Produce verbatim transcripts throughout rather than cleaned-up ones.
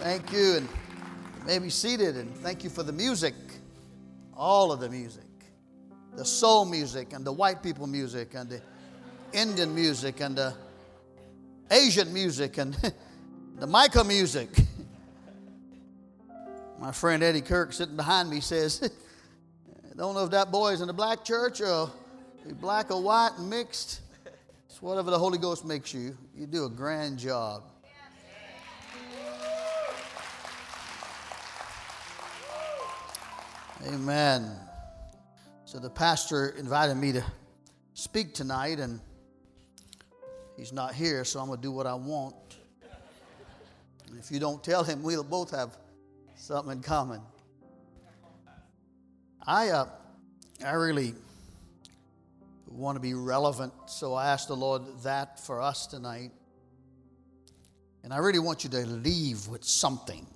Thank you, and you may be seated, and thank you for the music, all of the music, the soul music, and the white people music, and the Indian music, and the Asian music, and the Micah music. My friend Eddie Kirk sitting behind me says, I don't know if that boy is in the black church or black or white and mixed. It's whatever the Holy Ghost makes you. You do a grand job. Amen. So the pastor invited me to speak tonight, and he's not here, so I'm going to do what I want. And if you don't tell him, we'll both have something in common. I uh, I really want to be relevant, so I asked the Lord that for us tonight. And I really want you to leave with something.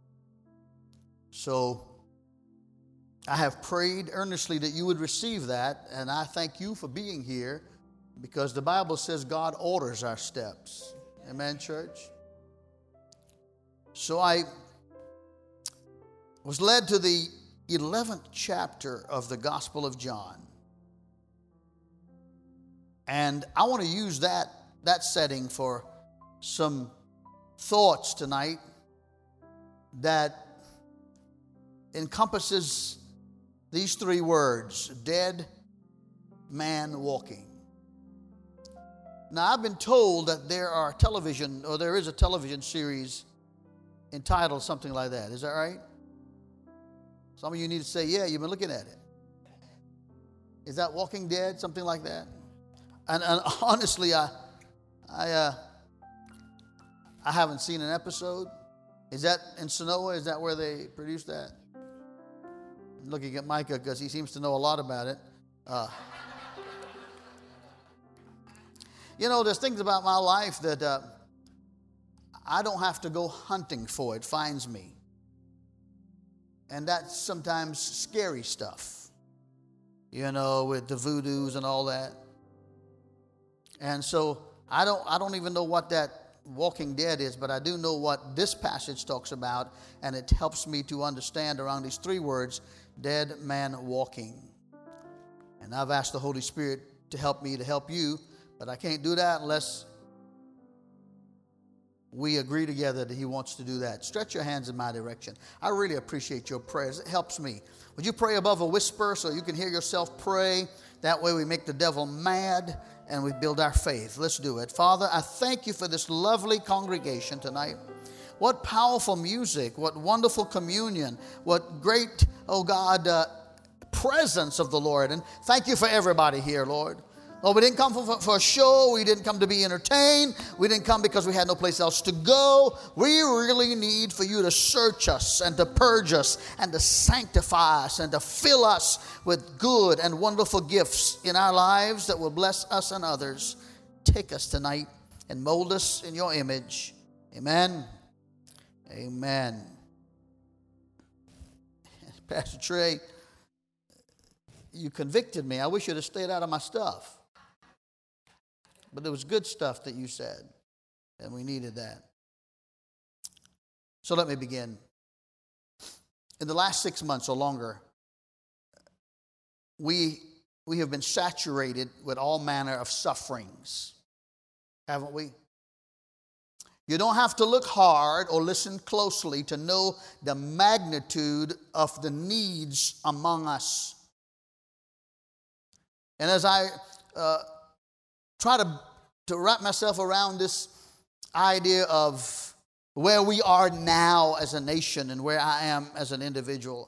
So I have prayed earnestly that you would receive that, and I thank you for being here, because the Bible says God orders our steps. Amen, church? So I was led to the eleventh chapter of the Gospel of John. And I want to use that, that setting for some thoughts tonight that encompasses these three words: dead man walking. Now, I've been told that there are television, or there is a television series entitled something like that. Is that right? Some of you need to say, yeah, you've been looking at it. Is that Walking Dead, something like that? And, and honestly, I, I, uh, I haven't seen an episode. Is that in Sonoma? Is that where they produced that? I'm looking at Micah because he seems to know a lot about it. Uh, you know, there's things about my life that uh, I don't have to go hunting for. It finds me. And that's sometimes scary stuff, you know, with the voodoos and all that. And so I don't, I don't even know what that Walking Dead is, but I do know what this passage talks about, and it helps me to understand around these three words: dead man walking. And I've asked the Holy Spirit to help me to help you, but I can't do that unless we agree together that he wants to do that. Stretch your hands in my direction. I really appreciate your prayers. It helps me. Would you pray above a whisper so you can hear yourself pray? That way we make the devil mad and we build our faith. Let's do it. Father, I thank you for this lovely congregation tonight. What powerful music, what wonderful communion, what great, oh God, uh, presence of the Lord. And thank you for everybody here, Lord. Lord, we didn't come for, for a show. We didn't come to be entertained. We didn't come because we had no place else to go. We really need for you to search us and to purge us and to sanctify us and to fill us with good and wonderful gifts in our lives that will bless us and others. Take us tonight and mold us in your image. Amen. Amen. Pastor Trey, you convicted me. I wish you'd have stayed out of my stuff. But there was good stuff that you said, and we needed that. So let me begin. In the last six months or longer, we, we have been saturated with all manner of sufferings, haven't we? You don't have to look hard or listen closely to know the magnitude of the needs among us. And as I uh, try to, to wrap myself around this idea of where we are now as a nation and where I am as an individual,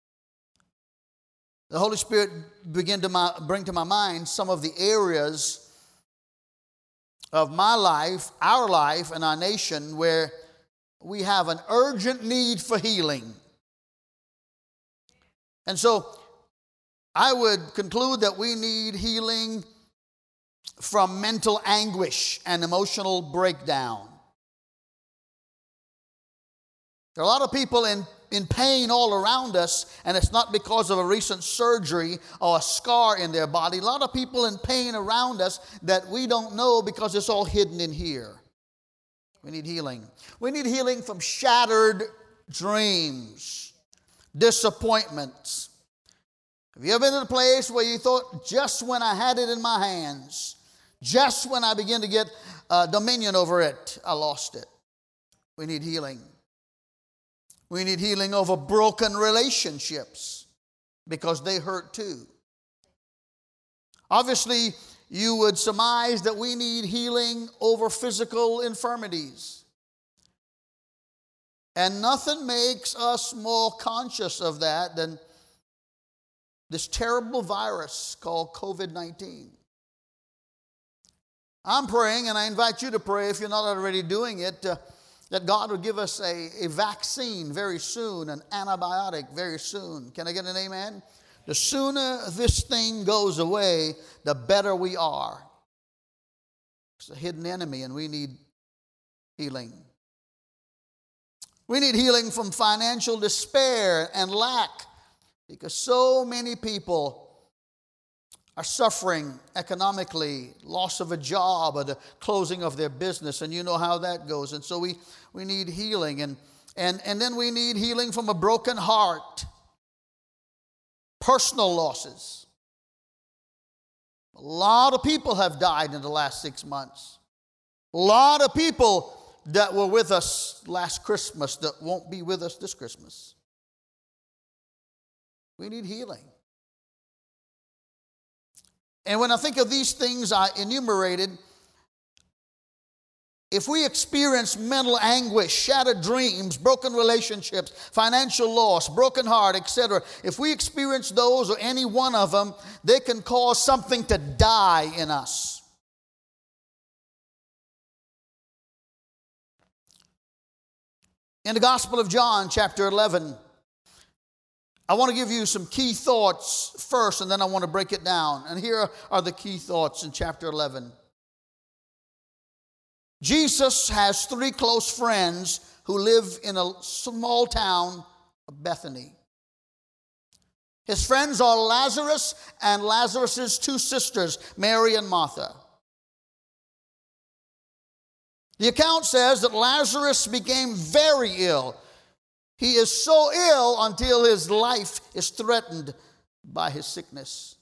the Holy Spirit began to my, bring to my mind some of the areas of my life, our life, and our nation where we have an urgent need for healing. And so I would conclude that we need healing from mental anguish and emotional breakdown. There are a lot of people in, in pain all around us, and it's not because of a recent surgery or a scar in their body. A lot of people in pain around us that we don't know because it's all hidden in here. We need healing. We need healing from shattered dreams, disappointments. Have you ever been in a place where you thought, just when I had it in my hands, just when I began to get uh, dominion over it, I lost it? We need healing. We need healing over broken relationships because they hurt too. Obviously, you would surmise that we need healing over physical infirmities. And nothing makes us more conscious of that than this terrible virus called covid nineteen. I'm praying, and I invite you to pray if you're not already doing it, uh, that God would give us a, a vaccine very soon, an antibiotic very soon. Can I get an amen? The sooner this thing goes away, the better we are. It's a hidden enemy, and we need healing. We need healing from financial despair and lack, because so many people are suffering economically, loss of a job or the closing of their business, and you know how that goes. And so we, we need healing. And, and, and then we need healing from a broken heart. Personal losses. A lot of people have died in the last six months. A lot of people that were with us last Christmas that won't be with us this Christmas. We need healing. And when I think of these things I enumerated, if we experience mental anguish, shattered dreams, broken relationships, financial loss, broken heart, et cetera, if we experience those or any one of them, they can cause something to die in us. In the Gospel of John, chapter eleven, I want to give you some key thoughts first, and then I want to break it down. And here are the key thoughts in chapter eleven. Jesus has three close friends who live in a small town of Bethany. His friends are Lazarus and Lazarus' two sisters, Mary and Martha. The account says that Lazarus became very ill. He is so ill until his life is threatened by his sickness.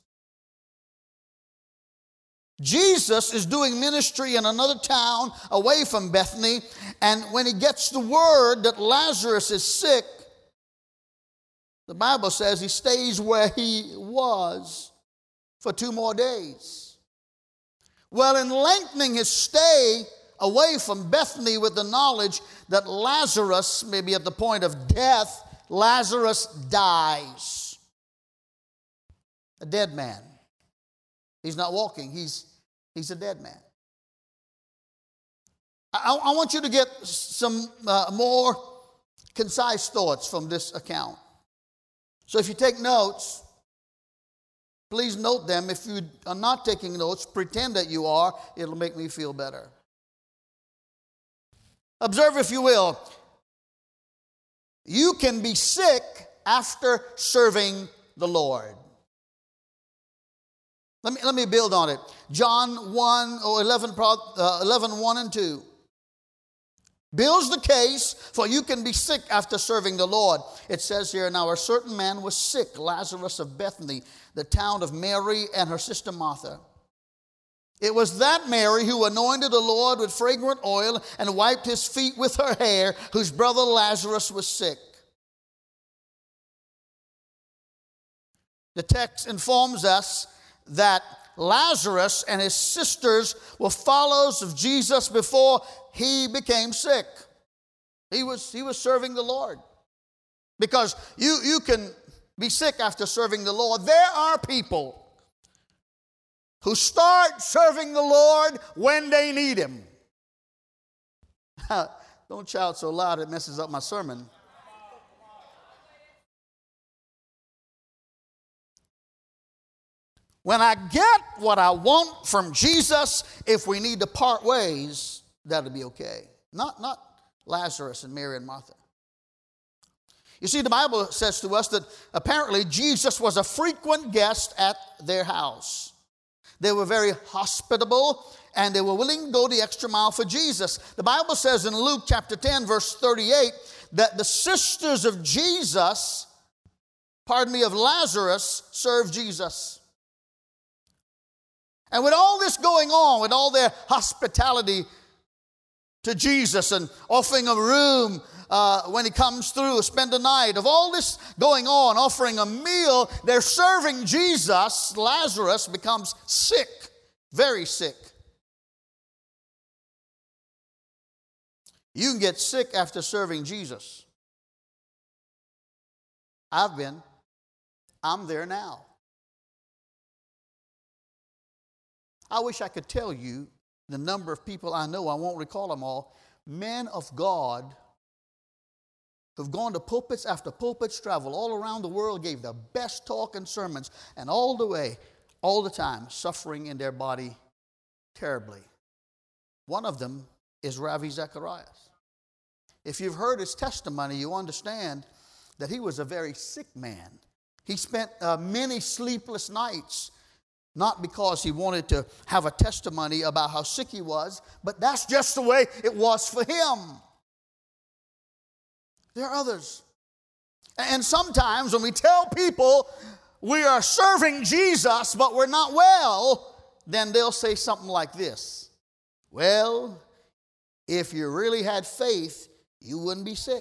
Jesus is doing ministry in another town away from Bethany, and when he gets the word that Lazarus is sick, the Bible says he stays where he was for two more days. Well, in lengthening his stay away from Bethany with the knowledge that Lazarus may be at the point of death, Lazarus dies. A dead man. He's not walking. He's, he's a dead man. I, I want you to get some uh, more concise thoughts from this account. So if you take notes, please note them. If you are not taking notes, pretend that you are. It'll make me feel better. Observe, if you will. You can be sick after serving the Lord. Let me, let me build on it. John one, or eleven, uh, eleven, one and two. Builds the case for you can be sick after serving the Lord. It says here, now a certain man was sick, Lazarus of Bethany, the town of Mary and her sister Martha. It was that Mary who anointed the Lord with fragrant oil and wiped his feet with her hair, whose brother Lazarus was sick. The text informs us that Lazarus and his sisters were followers of Jesus before he became sick. He was, he was serving the Lord. Because you, you can be sick after serving the Lord. There are people who start serving the Lord when they need him. Don't shout so loud it messes up my sermon. When I get what I want from Jesus, if we need to part ways, that'll be okay. Not, not Lazarus and Mary and Martha. You see, the Bible says to us that apparently Jesus was a frequent guest at their house. They were very hospitable and they were willing to go the extra mile for Jesus. The Bible says in Luke chapter ten, verse thirty-eight, that the sisters of Jesus, pardon me, of Lazarus, served Jesus. And with all this going on, with all their hospitality to Jesus and offering a room uh, when he comes through, spend the night, of all this going on, offering a meal, they're serving Jesus. Lazarus becomes sick, very sick. You can get sick after serving Jesus. I've been. I'm there now. I wish I could tell you the number of people I know, I won't recall them all, men of God who've gone to pulpits after pulpits, traveled all around the world, gave the best talk and sermons, and all the way, all the time, suffering in their body terribly. One of them is Ravi Zacharias. If you've heard his testimony, you understand that he was a very sick man. He spent uh, many sleepless nights, not because he wanted to have a testimony about how sick he was, but that's just the way it was for him. There are others. And sometimes when we tell people we are serving Jesus, but we're not well, then they'll say something like this: well, if you really had faith, you wouldn't be sick.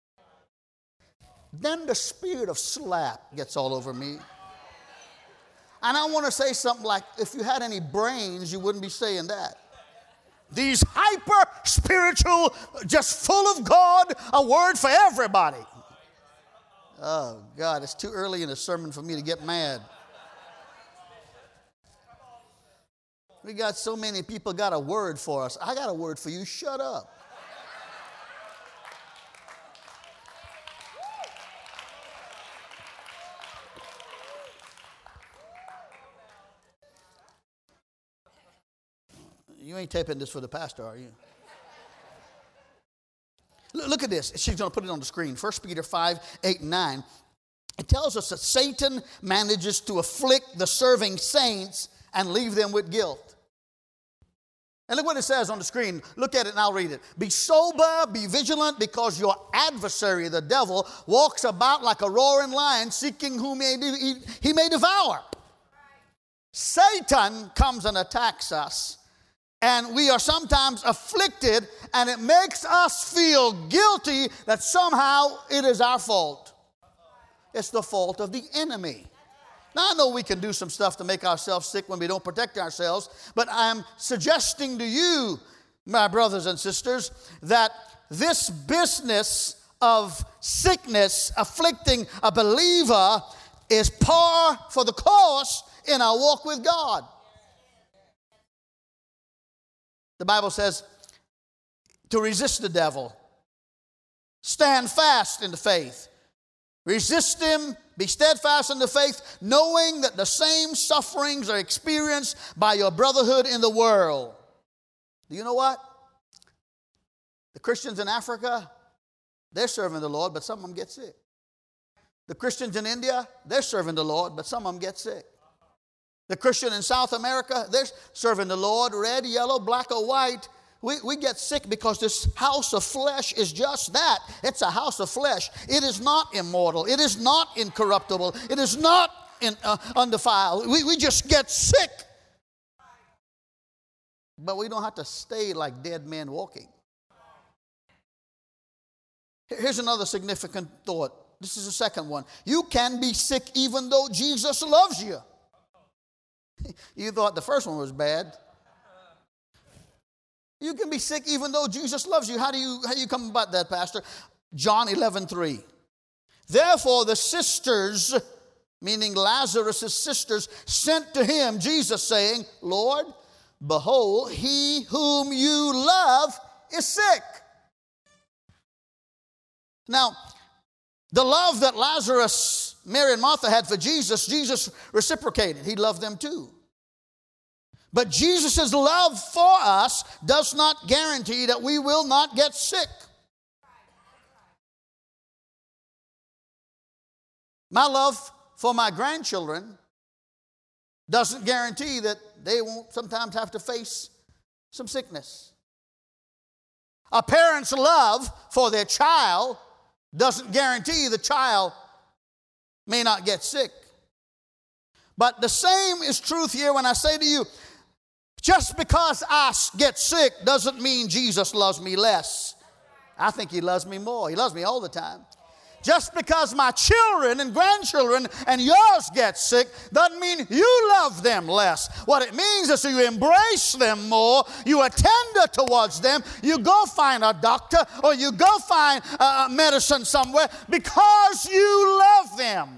Then the spirit of slap gets all over me. And I want to say something like, if you had any brains, you wouldn't be saying that. These hyper spiritual, just full of God, a word for everybody. Oh, God, it's too early in the sermon for me to get mad. We got so many people got a word for us. I got a word for you. Shut up. You ain't taping this for the pastor, are you? Look at this. She's going to put it on the screen. First Peter five, eight, and nine. It tells us that Satan manages to afflict the serving saints and leave them with guilt. And look what it says on the screen. Look at it and I'll read it. Be sober, be vigilant, because your adversary, the devil, walks about like a roaring lion, seeking whom he, he, he may devour. Satan comes and attacks us, and we are sometimes afflicted, and it makes us feel guilty that somehow it is our fault. It's the fault of the enemy. Now, I know we can do some stuff to make ourselves sick when we don't protect ourselves, but I'm suggesting to you, my brothers and sisters, that this business of sickness afflicting a believer is par for the course in our walk with God. The Bible says to resist the devil. Stand fast in the faith. Resist him, be steadfast in the faith, knowing that the same sufferings are experienced by your brotherhood in the world. Do you know what? The Christians in Africa, they're serving the Lord, but some of them get sick. The Christians in India, they're serving the Lord, but some of them get sick. The Christian in South America, they're serving the Lord, red, yellow, black, or white. We, we get sick because this house of flesh is just that. It's a house of flesh. It is not immortal. It is not incorruptible. It is not in, uh, undefiled. We, we just get sick. But we don't have to stay like dead men walking. Here's another significant thought. This is the second one. You can be sick even though Jesus loves you. You thought the first one was bad. You can be sick even though Jesus loves you. How do you, how do you come about that, Pastor? John eleven three. Therefore the sisters, meaning Lazarus' sisters, sent to him, Jesus, saying, Lord, behold, he whom you love is sick. Now, the love that Lazarus, Mary and Martha had for Jesus, Jesus reciprocated. He loved them too. But Jesus' love for us does not guarantee that we will not get sick. My love for my grandchildren doesn't guarantee that they won't sometimes have to face some sickness. A parent's love for their child doesn't guarantee the child may not get sick. But the same is truth here when I say to you, just because I get sick doesn't mean Jesus loves me less. I think he loves me more. He loves me all the time. Just because my children and grandchildren and yours get sick doesn't mean you love them less. What it means is you embrace them more, you are tender towards them, you go find a doctor or you go find uh, medicine somewhere because you love them.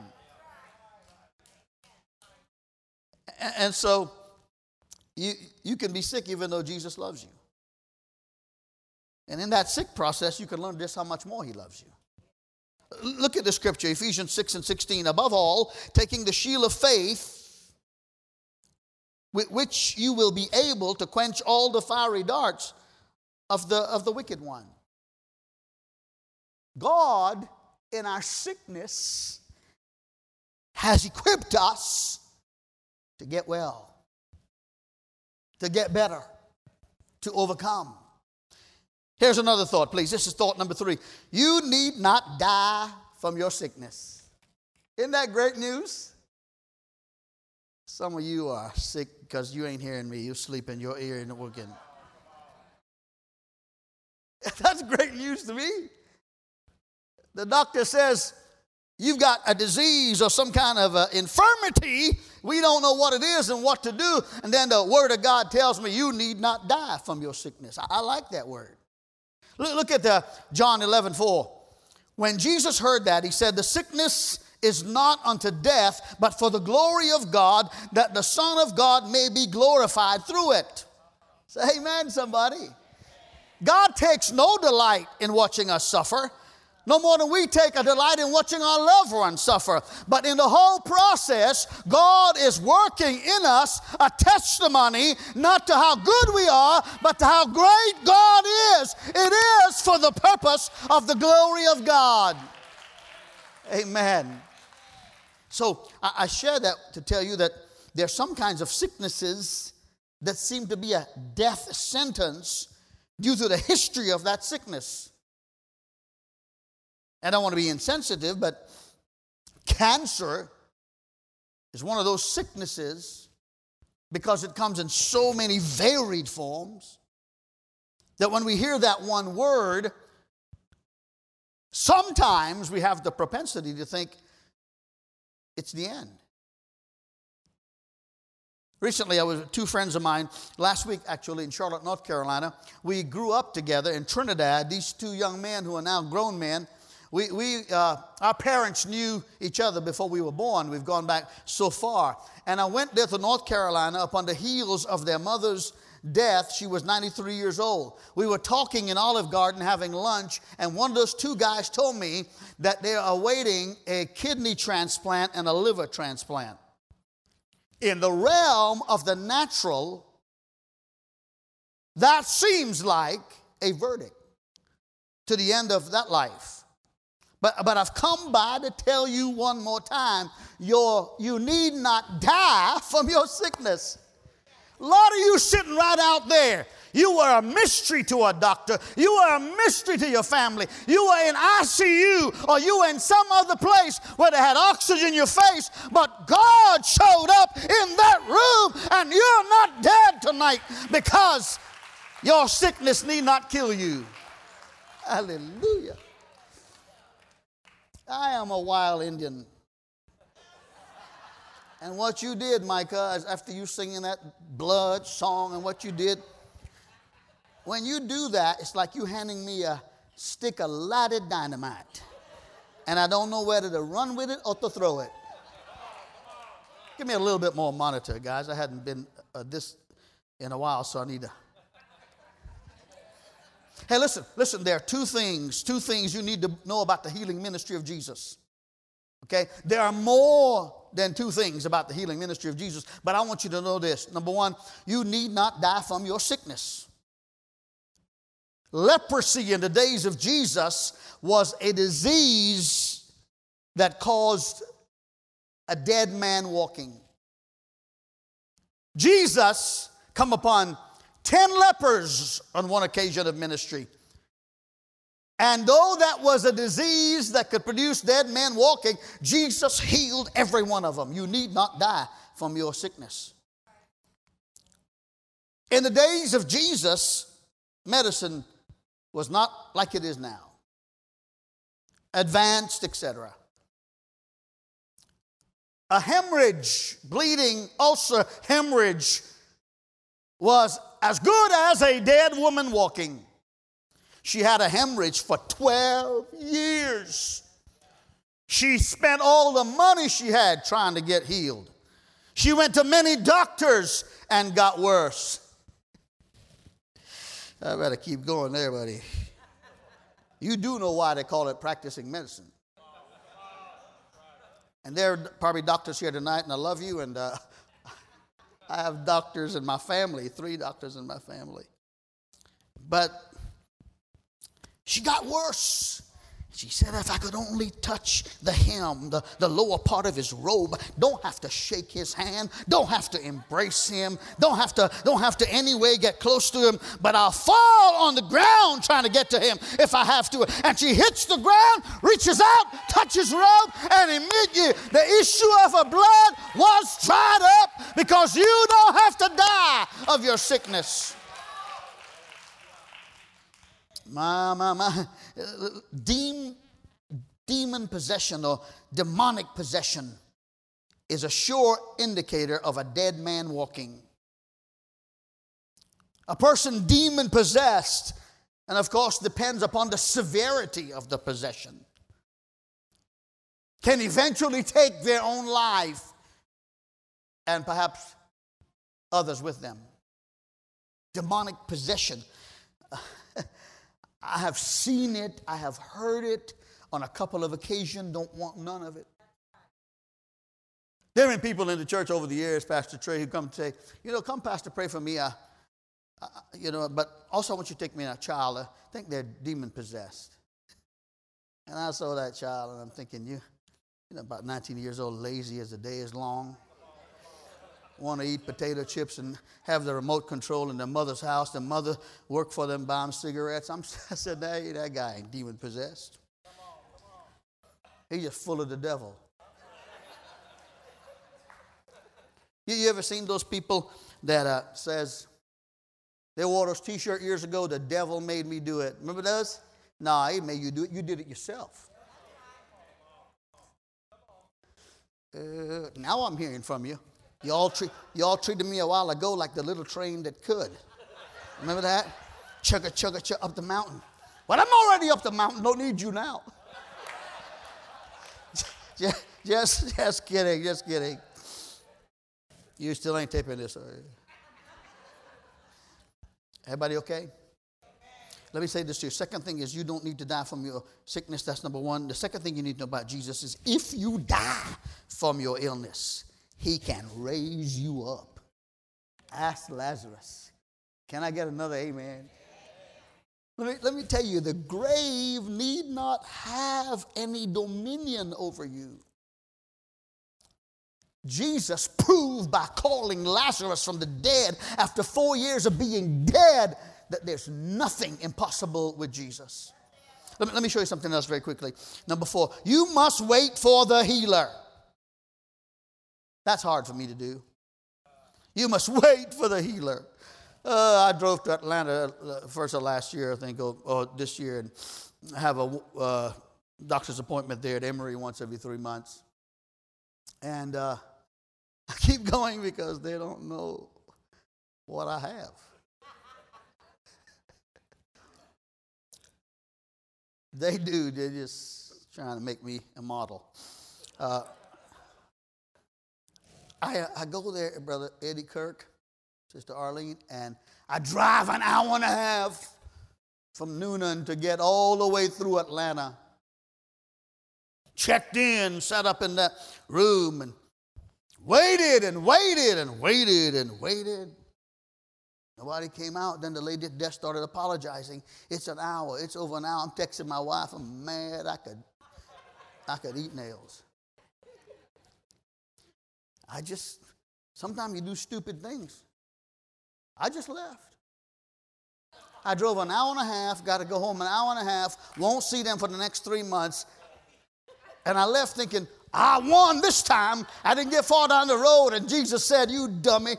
And so you, you can be sick even though Jesus loves you. And in that sick process, you can learn just how much more he loves you. Look at the scripture, Ephesians six and sixteen. Above all, taking the shield of faith, with which you will be able to quench all the fiery darts of the, of the wicked one. God, in our sickness, has equipped us to get well, to get better, to overcome. Here's another thought, please. This is thought number three. You need not die from your sickness. Isn't that great news? Some of you are sick because you ain't hearing me. You sleep in your ear and working. That's great news to me. The doctor says, you've got a disease or some kind of uh, infirmity. We don't know what it is and what to do. And then the word of God tells me you need not die from your sickness. I, I like that word. Look, look at the John eleven four. When Jesus heard that, he said, the sickness is not unto death, but for the glory of God, that the Son of God may be glorified through it. Say amen, somebody. God takes no delight in watching us suffer. No more than we take a delight in watching our loved ones suffer. But in the whole process, God is working in us a testimony, not to how good we are, but to how great God is. It is for the purpose of the glory of God. Amen. So I, I share that to tell you that there are some kinds of sicknesses that seem to be a death sentence due to the history of that sickness. I don't want to be insensitive, but cancer is one of those sicknesses because it comes in so many varied forms that when we hear that one word, sometimes we have the propensity to think it's the end. Recently, I was with two friends of mine, last week actually in Charlotte, North Carolina. We grew up together in Trinidad. These two young men who are now grown men, We, we, uh, our parents knew each other before we were born. We've gone back so far. And I went there to North Carolina upon the heels of their mother's death. She was ninety-three years old. We were talking in Olive Garden having lunch, and one of those two guys told me that they're awaiting a kidney transplant and a liver transplant. In the realm of the natural, that seems like a verdict to the end of that life. But, but I've come by to tell you one more time, your, you need not die from your sickness. A lot of you sitting right out there, you were a mystery to a doctor. You were a mystery to your family. You were in I C U or you were in some other place where they had oxygen in your face, but God showed up in that room and you're not dead tonight because your sickness need not kill you. Hallelujah. I am a wild Indian. And what you did, Micah, is after you singing that blood song and what you did, when you do that, it's like you handing me a stick of lighted dynamite. And I don't know whether to run with it or to throw it. Give me a little bit more monitor, guys. I hadn't been uh, this in a while, so I need to. Hey, listen, listen, there are two things, two things you need to know about the healing ministry of Jesus. Okay? There are more than two things about the healing ministry of Jesus, but I want you to know this. Number one, you need not die from your sickness. Leprosy in the days of Jesus was a disease that caused a dead man walking. Jesus come upon ten lepers on one occasion of ministry. And though that was a disease that could produce dead men walking, Jesus healed every one of them. You need not die from your sickness. In the days of Jesus, medicine was not like it is now. Advanced, et cetera. A hemorrhage, bleeding, ulcer, hemorrhage was as good as a dead woman walking. She had a hemorrhage for twelve years. She spent all the money she had trying to get healed. She went to many doctors and got worse. I better keep going there, buddy. You do know why they call it practicing medicine. And there are probably doctors here tonight, and I love you, and uh, I have doctors in my family, three doctors in my family. But she got worse. She said, if I could only touch the hem, the, the lower part of his robe, don't have to shake his hand, don't have to embrace him, don't have to, don't have to anyway get close to him, but I'll fall on the ground trying to get to him if I have to. And she hits the ground, reaches out, touches robe, and immediately the issue of her blood was dried up, because you don't have to die of your sickness. My, my, my. Demon, demon possession or demonic possession is a sure indicator of a dead man walking. A person demon possessed, and of course depends upon the severity of the possession, can eventually take their own life and perhaps others with them. Demonic possession. I have seen it, I have heard it on a couple of occasions, don't want none of it. There have been people in the church over the years, Pastor Trey, who come and say, you know, come, Pastor, pray for me. I, I, you know, but also I want you to take me in a child. I think they're demon possessed. And I saw that child, and I'm thinking, you, you know, about nineteen years old, lazy as the day is long. Want to eat potato chips and have the remote control in their mother's house. The mother worked for them, buy them cigarettes. I'm, I said, hey, that guy ain't demon possessed. He's just full of the devil. You, you ever seen those people that uh, says, they wore those t-shirts years ago, the devil made me do it. Remember those? No, he made you do it. You did it yourself. Uh, now I'm hearing from you. Y'all, treat, y'all treated me a while ago like the little train that could. Remember that? Chugga, chugga, chugga, up the mountain. Well, I'm already up the mountain. Don't need you now. just, just, just kidding, just kidding. You still ain't taping this, are you? Everybody okay? Let me say this to you. Second thing is you don't need to die from your sickness. That's number one. The second thing you need to know about Jesus is if you die from your illness, he can raise you up. Ask Lazarus. Can I get another amen? Let me, let me tell you, the grave need not have any dominion over you. Jesus proved by calling Lazarus from the dead after four years of being dead that there's nothing impossible with Jesus. Let me, let me show you something else very quickly. Number four, you must wait for the healer. That's hard for me to do. You must wait for the healer. Uh, I drove to Atlanta uh, first of last year, I think, or, or this year, and have a uh, doctor's appointment there at Emory once every three months. And uh, I keep going because they don't know what I have. They do. They're just trying to make me a model. Uh, I, I go there, Brother Eddie Kirk, Sister Arlene, and I drive an hour and a half from Noonan to get all the way through Atlanta. Checked in, sat up in that room, and waited and waited and waited and waited. Nobody came out. Then the lady at the desk started apologizing. It's an hour. It's over an hour. I'm texting my wife. I'm mad. I could, I could eat nails. I just, sometimes you do stupid things. I just left. I drove an hour and a half, got to go home an hour and a half, won't see them for the next three months. And I left thinking, I won this time. I didn't get far down the road, and Jesus said, you dummy.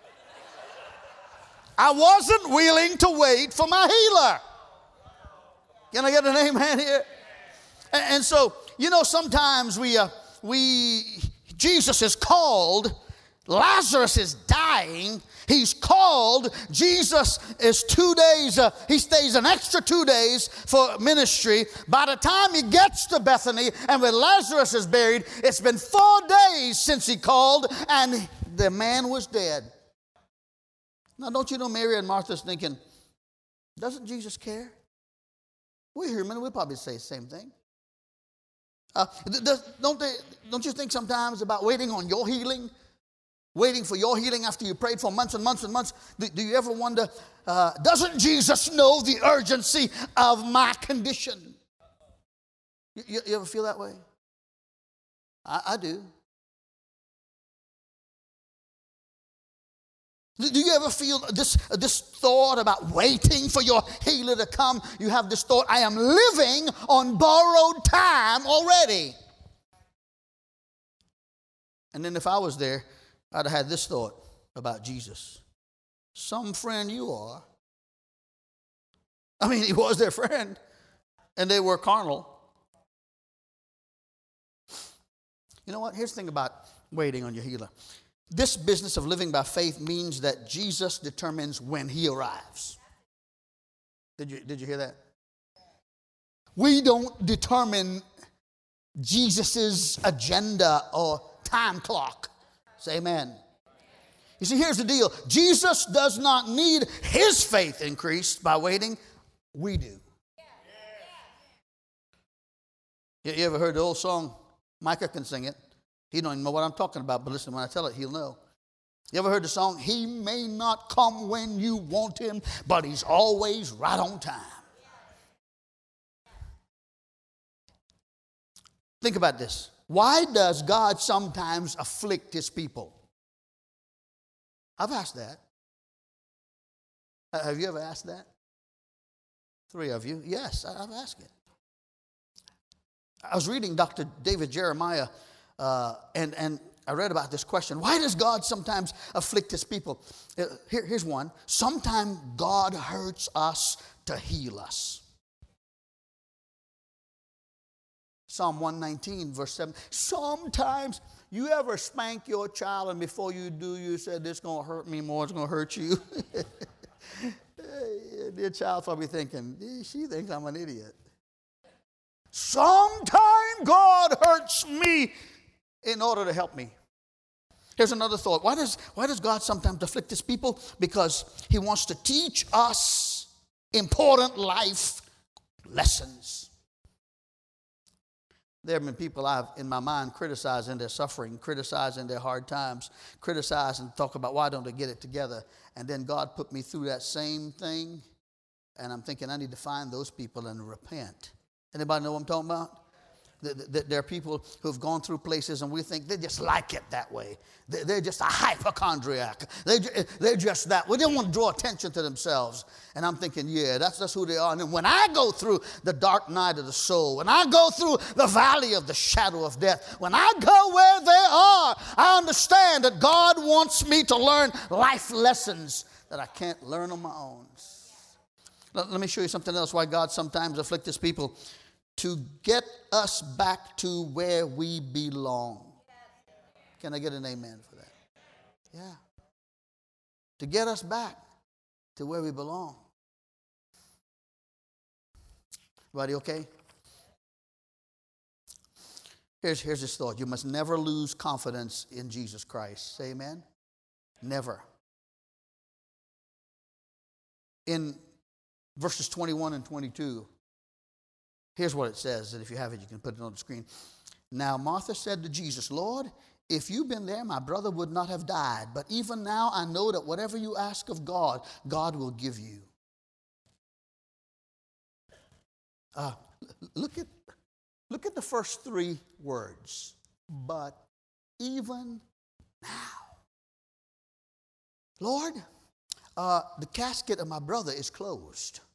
I wasn't willing to wait for my healer. Can I get an amen here? And, and so, you know, sometimes we, uh, we, Jesus is called, Lazarus is dying, he's called, Jesus is two days, uh, he stays an extra two days for ministry. By the time he gets to Bethany and when Lazarus is buried, it's been four days since he called and the man was dead. Now, don't you know Mary and Martha's thinking, doesn't Jesus care? We're human, we'll probably say the same thing. Uh, don't, they, don't you think sometimes about waiting on your healing? Waiting for your healing after you prayed for months and months and months. Do, do you ever wonder, uh, doesn't Jesus know the urgency of my condition? You, you, you ever feel that way? I, I do. Do you ever feel this, this thought about waiting for your healer to come? You have this thought, I am living on borrowed time already. And then if I was there, I'd have had this thought about Jesus. Some friend you are. I mean, he was their friend, and they were carnal. You know what? Here's the thing about waiting on your healer. This business of living by faith means that Jesus determines when he arrives. Did you, did you hear that? We don't determine Jesus' agenda or time clock. Say amen. You see, here's the deal. Jesus does not need his faith increased by waiting. We do. You, you ever heard the old song? Micah can sing it. He don't even know what I'm talking about, but listen, when I tell it, he'll know. You ever heard the song, he may not come when you want him, but he's always right on time. Think about this. Why does God sometimes afflict his people? I've asked that. Have you ever asked that? Three of you. Yes, I've asked it. I was reading Doctor David Jeremiah, uh, and, and I read about this question. Why does God sometimes afflict his people? Uh, here, here's one. Sometimes God hurts us to heal us. Psalm one nineteen, verse seven. Sometimes you ever spank your child and before you do, you said, this is going to hurt me more, it's going to hurt you. Your child's probably thinking, she thinks I'm an idiot. Sometimes God hurts me in order to help me. Here's another thought. Why does, why does God sometimes afflict his people? Because he wants to teach us important life lessons. There have been people I've, in my mind, criticizing their suffering, criticizing their hard times, criticize and talk about why don't they get it together. And then God put me through that same thing, and I'm thinking I need to find those people and repent. Anybody know what I'm talking about? There are people who've gone through places and we think they just like it that way. They're just a hypochondriac. They're just that. We don't want to draw attention to themselves. And I'm thinking, yeah, that's, that's who they are. And then when I go through the dark night of the soul, when I go through the valley of the shadow of death, when I go where they are, I understand that God wants me to learn life lessons that I can't learn on my own. Let, let me show you something else why God sometimes afflicts his people. To get us back to where we belong. Can I get an amen for that? Yeah. To get us back to where we belong. Everybody okay? Here's, here's this thought. You must never lose confidence in Jesus Christ. Say amen? Never. In verses twenty-one and twenty-two, here's what it says, and if you have it, you can put it on the screen. Now Martha said to Jesus, Lord, if you'd been there, my brother would not have died. But even now I know that whatever you ask of God, God will give you. Uh, look at, look at the first three words. But even now. Lord, uh, the casket of my brother is closed.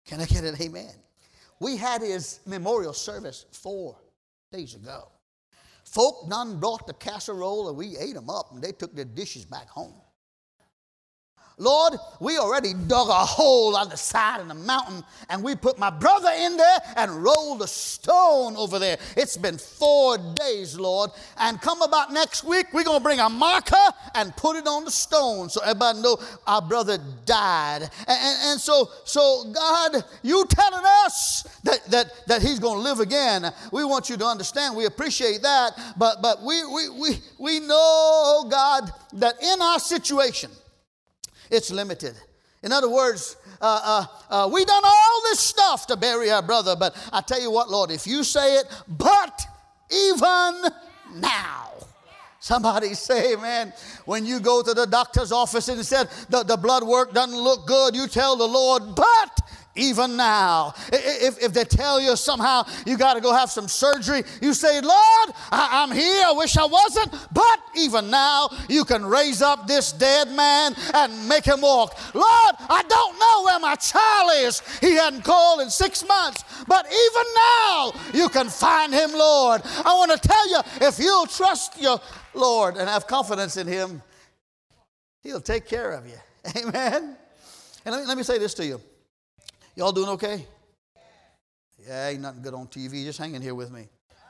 Can I get an amen? We had his memorial service four days ago. Folk done brought the casserole and we ate them up and they took their dishes back home. Lord, we already dug a hole on the side of the mountain and we put my brother in there and rolled a stone over there. It's been four days, Lord. And come about next week, we're going to bring a marker and put it on the stone so everybody know our brother died. And, and, and so, so God, you telling us that, that, that he's going to live again. We want you to understand. We appreciate that. But, but we, we, we, we know, God, that in our situation, it's limited. In other words, uh, uh, uh, we done all this stuff to bury our brother, but I tell you what, Lord, if you say it, but even now. Somebody say, man, when you go to the doctor's office and said the, the blood work doesn't look good, you tell the Lord, but even now. If, if they tell you somehow you got to go have some surgery, you say, Lord, I, I'm here. I wish I wasn't. But even now, you can raise up this dead man and make him walk. Lord, I don't know where my child is. He hadn't called in six months. But even now, you can find him, Lord. I want to tell you, if you'll trust your Lord and have confidence in him, he'll take care of you. Amen. And let me, let me say this to you. Y'all doing okay? Yeah, ain't nothing good on T V. Just hang in here with me.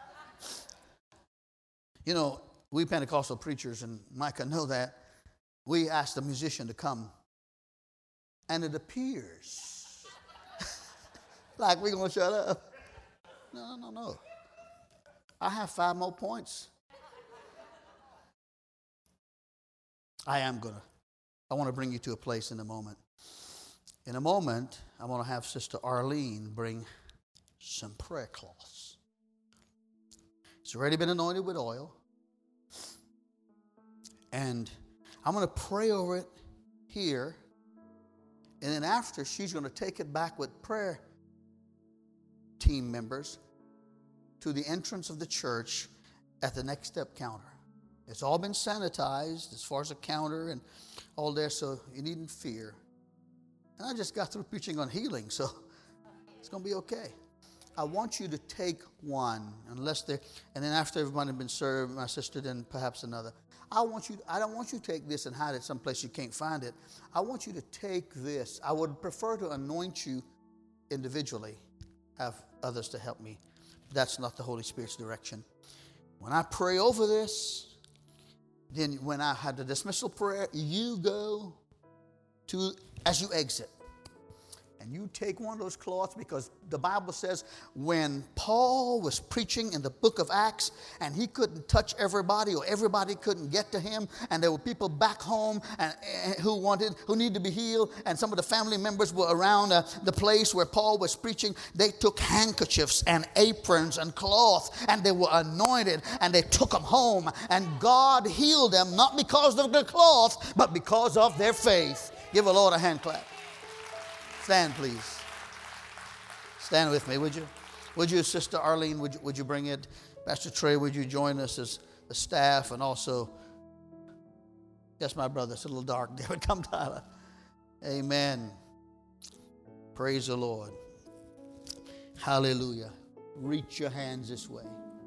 You know, we Pentecostal preachers, and Micah know that, we asked a musician to come. And it appears like we're going to shut up. No, no, no. I have five more points. I am going to. I want to bring you to a place in a moment. In a moment, I want to have Sister Arlene bring some prayer cloths. It's already been anointed with oil. And I'm going to pray over it here. And then after, she's going to take it back with prayer team members to the entrance of the church at the Next Step counter. It's all been sanitized as far as the counter and all there, so you needn't fear. And I just got through preaching on healing, so it's going to be okay. I want you to take one, unless they're, and then after everybody has been served, my sister, then perhaps another. I want you, I don't want you to take this and hide it someplace you can't find it. I want you to take this. I would prefer to anoint you individually, have others to help me. That's not the Holy Spirit's direction. When I pray over this, then when I had the dismissal prayer, you go to, as you exit, and you take one of those cloths, because the Bible says when Paul was preaching in the book of Acts and he couldn't touch everybody, or everybody couldn't get to him, and there were people back home and, and who wanted, who needed to be healed, and some of the family members were around uh, the place where Paul was preaching, they took handkerchiefs and aprons and cloth, and they were anointed, and they took them home, and God healed them, not because of the cloth, but because of their faith. Give the Lord a hand clap. Stand, please. Stand with me, would you? Would you, Sister Arlene, would you, would you bring it? Pastor Trey, would you join us as the staff? And also, yes, my brother, it's a little dark. David, come, Tyler. Amen. Praise the Lord. Hallelujah. Reach your hands this way.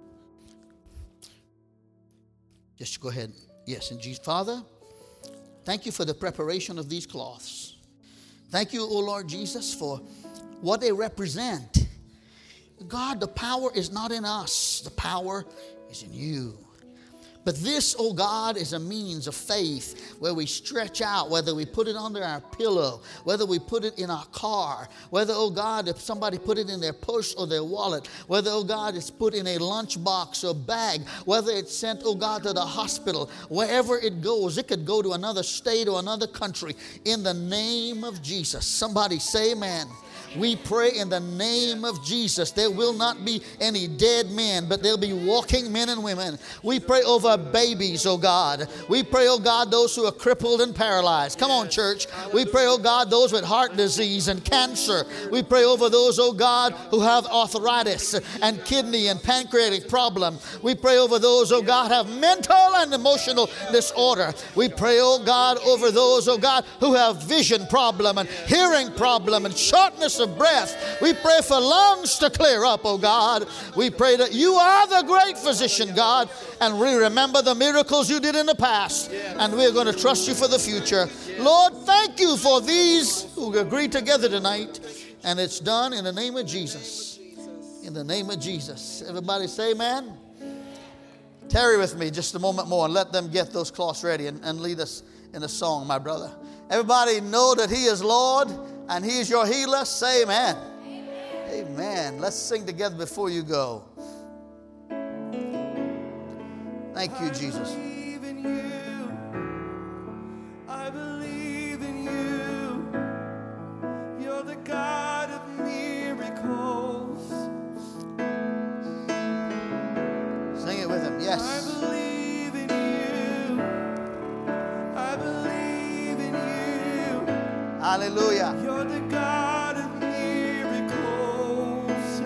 Just go ahead. Yes, in Jesus. Father, thank you for the preparation of these cloths. Thank you, O Lord Jesus, for what they represent. God, the power is not in us. The power is in you. But this, oh God, is a means of faith where we stretch out, whether we put it under our pillow, whether we put it in our car, whether, oh God, if somebody put it in their purse or their wallet, whether, oh God, it's put in a lunchbox or bag, whether it's sent, oh God, to the hospital, wherever it goes. It could go to another state or another country. In the name of Jesus. Somebody say amen. We pray in the name of Jesus. There will not be any dead men, but there'll be walking men and women. We pray over babies, oh God. We pray, oh God, those who are crippled and paralyzed. Come on, church. We pray, oh God, those with heart disease and cancer. We pray over those, oh God, who have arthritis and kidney and pancreatic problem. We pray over those, oh God, have mental and emotional disorder. We pray, oh God, over those, oh God, who have vision problem and hearing problem and shortness of of breath. We pray for lungs to clear up, oh God. We pray that you are the great physician, God, and we remember the miracles you did in the past, and we're going to trust you for the future. Lord, thank you for these who agreed together tonight, and it's done in the name of Jesus. In the name of Jesus. Everybody say amen. Tarry with me just a moment more and let them get those cloths ready and, and lead us in a song, my brother. Everybody know that he is Lord and he is your healer. Say amen. Amen. Amen. Let's sing together before you go. Thank you, Jesus. I believe in you. I believe in you. You're the God of miracles. Sing it with him. Yes. I believe in you. I believe in you. Hallelujah. You're the God of miracles.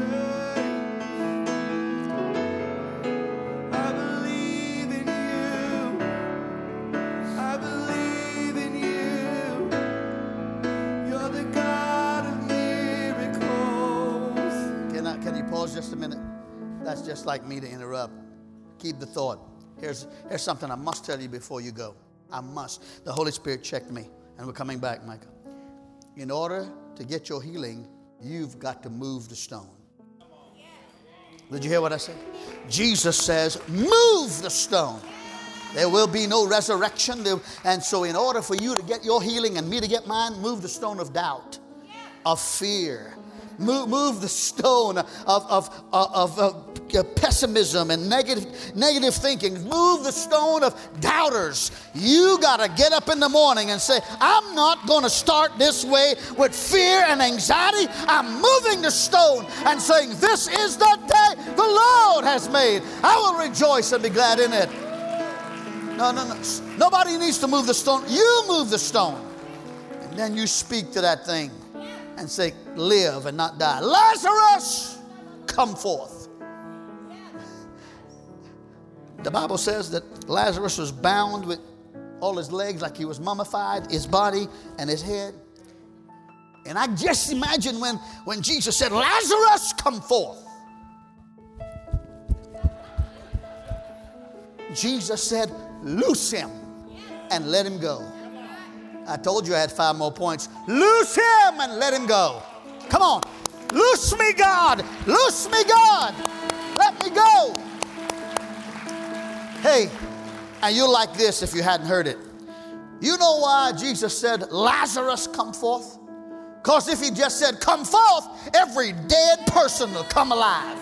I believe in you. I believe in you. You're the God of miracles. Can I, can you pause just a minute? That's just like me to interrupt. Keep the thought. Here's, here's something I must tell you before you go. I must. The Holy Spirit checked me, and we're coming back, Micah. In order to get your healing, you've got to move the stone. Did you hear what I said? Jesus says, move the stone. There will be no resurrection. There, and so in order for you to get your healing and me to get mine, move the stone of doubt, of fear. Move, move the stone of, of, of, of uh, pessimism and negative, negative thinking. Move the stone of doubters. You got to get up in the morning and say, I'm not going to start this way with fear and anxiety. I'm moving the stone and saying, this is the day the Lord has made. I will rejoice and be glad in it. No, no, no. Nobody needs to move the stone. You move the stone. And then you speak to that thing and say, live and not die. Lazarus, come forth. The Bible says that Lazarus was bound with all his legs like he was mummified, his body and his head. And I just imagine when, when Jesus said, Lazarus, come forth. Jesus said, loose him and let him go. I told you I had five more points. Loose him and let him go. Come on. Loose me, God. Loose me, God. Let me go. Hey, and you'll like this if you hadn't heard it. You know why Jesus said, Lazarus, come forth? Because if he just said, come forth, every dead person will come alive.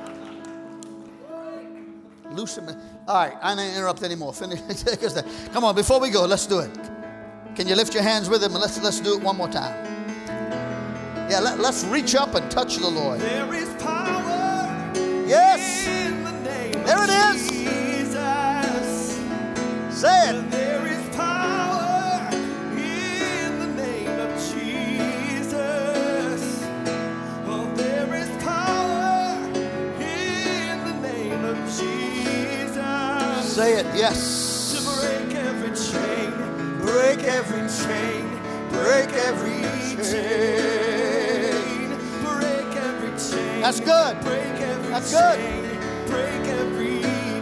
Loose him. All right, I didn't interrupt anymore. Finish. Come on, before we go, let's do it. Can you lift your hands with him and let's, let's do it one more time. Yeah, let, let's reach up and touch the Lord. There is power. Yes. In the name there of it is. Jesus. Say it. There is power in the name of Jesus. Oh, there is power in the name of Jesus. Say it, yes. To break every chain. Break every chain, break every chain, break every chain. That's good. Break every That's chain, good. break every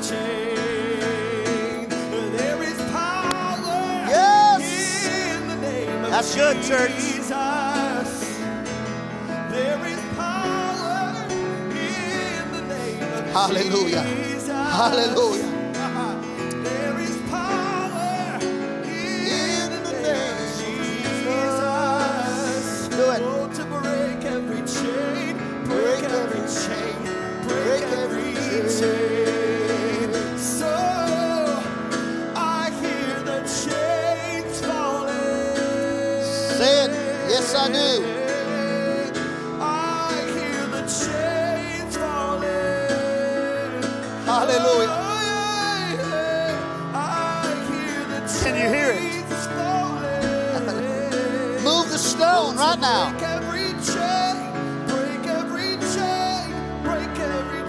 chain. There is power. Yes. In the name of That's good, church. Jesus. There is power in the name of Hallelujah. Jesus. Hallelujah. There is power in the name of Jesus. Do it. Oh, to break every chain, break every chain, break every chain. So I hear the chains falling. Say it. Yes, I do. I hear the chains falling. Hallelujah. Can you hear it? Move the stone right now. Break every chain, break every chain, break every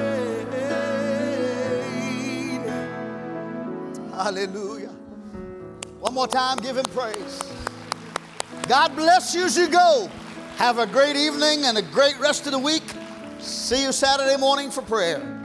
chain. Hallelujah. One more time, give him praise. God bless you as you go. Have a great evening and a great rest of the week. See you Saturday morning for prayer.